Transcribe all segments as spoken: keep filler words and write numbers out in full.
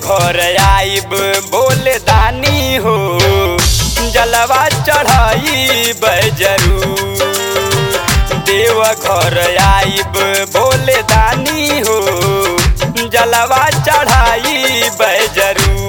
घर आइब बोले दानी हो, जलवा चढ़ाई जरूर। देव घर आइब बोले दानी हो, जलवा चढ़ाई जरूर।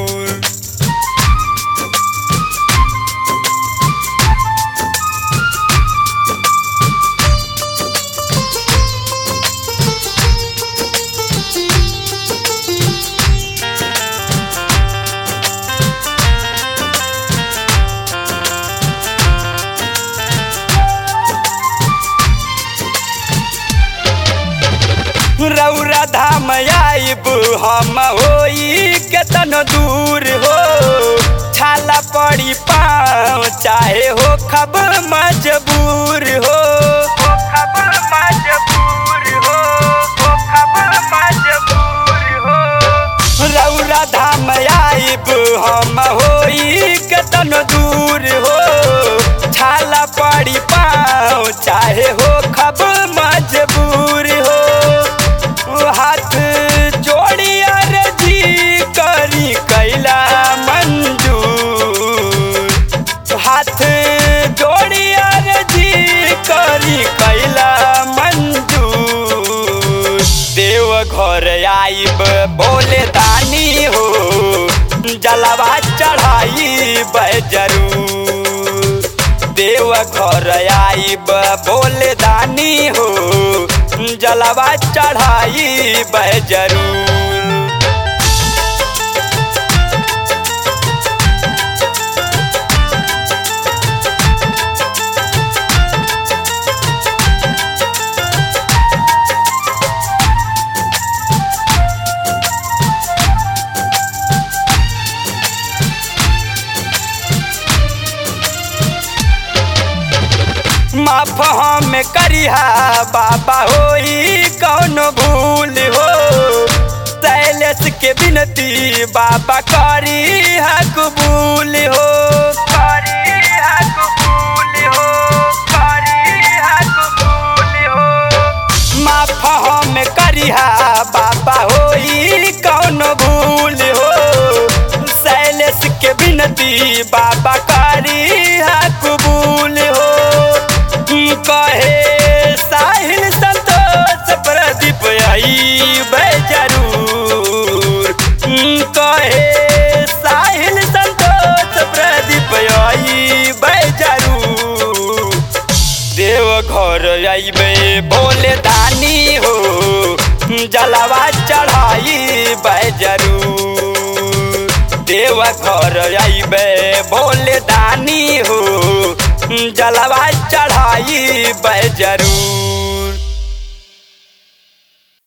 रौरा धाम आइब हम होई केतन दूर हो, छाला पड़ी पाँव चाहे हो खब मजबूर हो, खब मजबूर हो, खब मजबूर हो। रौरा धाम आइब हम होई केतन दूर हो, छाला पड़ी पाँव चाहे हो खब मजबूर हो। हाथ जोड़ी अर्जी करी कैला मंजूर, हाथ जोड़ी अर्जी करी कैला मंजूर। देव घर आइब बोले दानी हो, जलवा चढ़ाई जरूर। देव घर आइब बोले दानी हो, जलवा चढ़ाई जरूर। माफ हम करिहा बाबा होई कौन भूल हो, शैलेश के बिनती बाबा करी कबूल हो, करी कबूल हो, करी कबूल हो। माफ हम करिहा बाबा होई कौन भूल हो, शैलेश के बिनती बाबा करी कबूल हो। कहे साहिल संतोष प्रदीप आइब जरूर, कहे साहिल संतोष प्रदीप आइब जरूर। देव घर आइबे बोले दानी हो, जलवा चढ़ाई जरूर। देव घर आइबे बोले दानी हो, जलवा चढ़ाई जरूर।